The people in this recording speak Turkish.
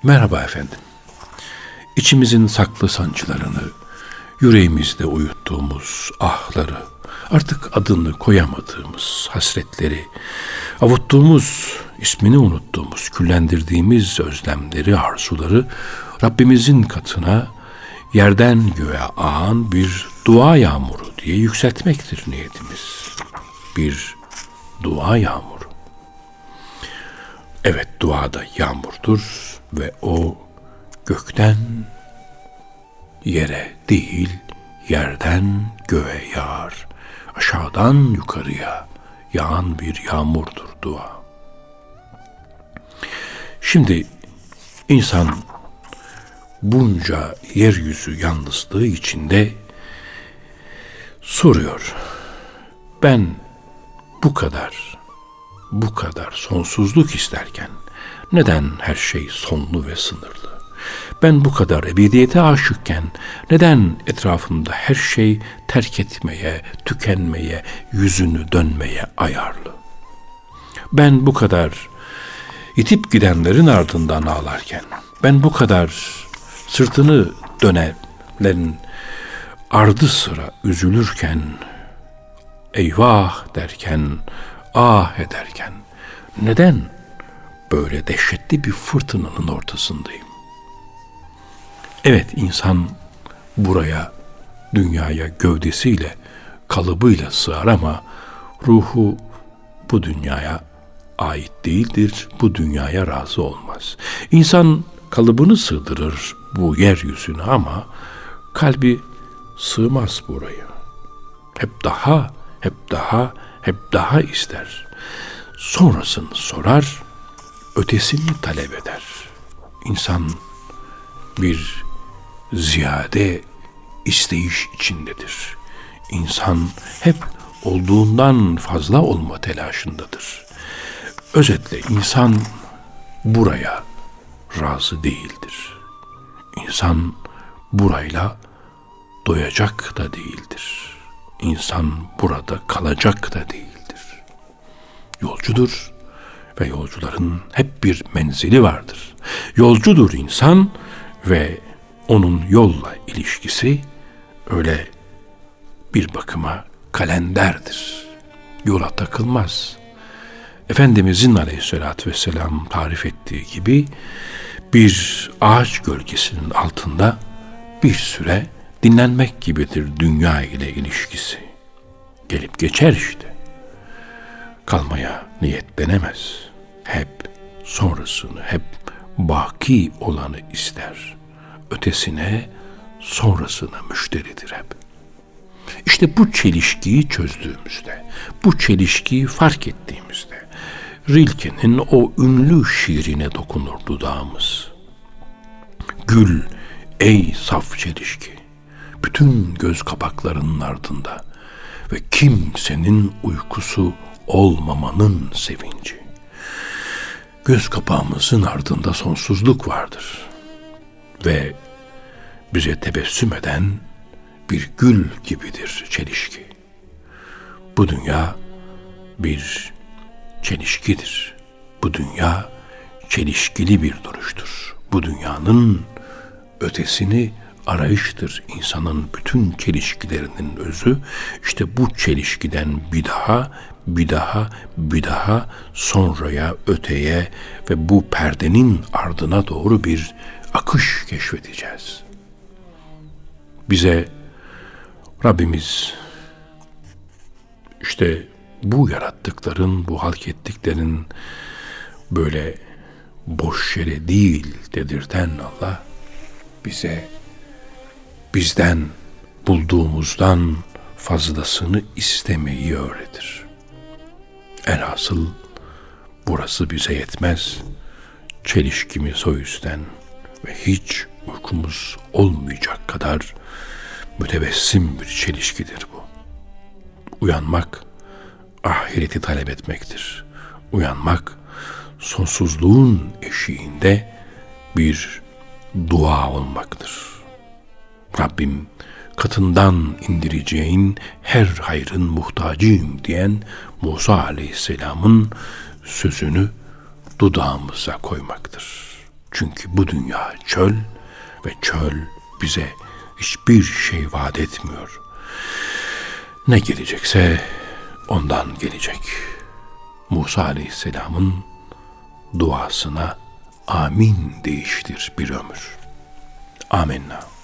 Merhaba efendim. İçimizin saklı sancılarını, yüreğimizde uyuttuğumuz ahları, artık adını koyamadığımız hasretleri, avuttuğumuz, ismini unuttuğumuz, küllendirdiğimiz özlemleri, arzuları Rabbimizin katına yerden göğe ağan bir dua yağmuru diye yükseltmektir niyetimiz. Bir dua yağmuru. Evet, dua da yağmurdur ve o gökten yere değil, yerden göğe yağar. Aşağıdan yukarıya yağan bir yağmurdur dua. Şimdi insan bunca yeryüzü yalnızlığı içinde soruyor. Ben bu kadar sonsuzluk isterken neden her şey sonlu ve sınırlı? Ben bu kadar ebediyete aşıkken neden etrafımda her şey terk etmeye, tükenmeye, yüzünü dönmeye ayarlı? Ben bu kadar itip gidenlerin ardından ağlarken, ben bu kadar sırtını dönenlerin ardı sıra üzülürken, eyvah derken, ah ederken, neden böyle dehşetli bir fırtınanın ortasındayım? Evet, insan buraya, dünyaya gövdesiyle, kalıbıyla sığar ama ruhu bu dünyaya ait değildir, bu dünyaya razı olmaz. İnsan kalıbını sığdırır bu yeryüzüne ama kalbi sığmaz buraya. Hep daha ister. Sonrasını sorar, ötesini talep eder. İnsan bir ziyade isteyiş içindedir. İnsan hep olduğundan fazla olma telaşındadır. Özetle insan buraya razı değildir. İnsan burayla doyacak da değildir. İnsan burada kalacak da değildir. Yolcudur ve yolcuların hep bir menzili vardır. Yolcudur insan ve onun yolla ilişkisi öyle bir bakıma kalenderdir. Yola takılmaz. Efendimizin aleyhissalatü vesselam tarif ettiği gibi bir ağaç gölgesinin altında bir süre dinlenmek gibidir dünya ile ilişkisi. Gelip geçer işte. Kalmaya niyetlenemez. Hep sonrasını, hep baki olanı ister. Ötesine, sonrasına müşteridir hep. İşte bu çelişkiyi çözdüğümüzde, bu çelişkiyi fark ettiğimizde, Rilke'nin o ünlü şiirine dokunur dudağımız. Gül, ey saf çelişki, bütün göz kapaklarının ardında ve kimsenin uykusu olmamanın sevinci. Göz kapağımızın ardında sonsuzluk vardır ve bize tebessüm eden bir gül gibidir çelişki. Bu dünya bir çelişkidir. Bu dünya çelişkili bir duruştur. Bu dünyanın ötesini arayıştır. İnsanın bütün çelişkilerinin özü işte bu çelişkiden bir daha sonraya, öteye ve bu perdenin ardına doğru bir akış keşfedeceğiz. Bize Rabbimiz işte bu yarattıkların, bu halk ettiklerin böyle boş yere değil dedirten Allah bize bizden bulduğumuzdan fazlasını istemeyi öğretir. Elhasıl burası bize yetmez. Çelişkimiz o yüzden ve hiç uykumuz olmayacak kadar mütebessim bir çelişkidir bu. Uyanmak ahireti talep etmektir. Uyanmak sonsuzluğun eşiğinde bir dua olmaktır. Rabbim katından indireceğin her hayrın muhtacıyım diyen Musa Aleyhisselam'ın sözünü dudağımıza koymaktır. Çünkü Çünkü bu dünya çöl ve çöl bize hiçbir şey vaat etmiyor. Ne gelecekse ondan gelecek. Musa Aleyhisselam'ın duasına amin değiştir bir ömür. Amenna.